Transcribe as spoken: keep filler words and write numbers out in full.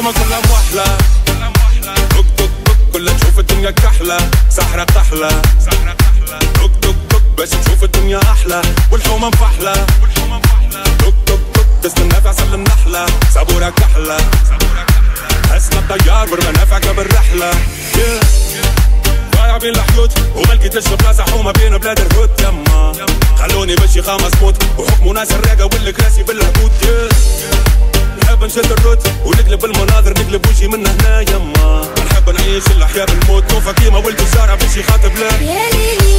والحومة كلها موحلة، دق دق دق كلها تشوف الدنيا كحلة، سحرة قحلة دق دق دق باش تشوف الدنيا أحلى، والحومة مفحلة دق دق دق تستنى في عسل النحلة، صابورة كحلة حسنا الطيار بالمنافع قبل رحلة. ضايع بين الحيوت وما لقيتش بلاصة حومة بين بلاد الهود، يما خلوني بشي خامس موت وحكموا ناس الراقة والكراسي بالهبوط. نحب نشد الروت ونقلب المناظر، نقلب وجهي من هنا يما، نحب نعيش الأحياء بالموت، نوفا كيما ولد الشارع باش يخاطب لا.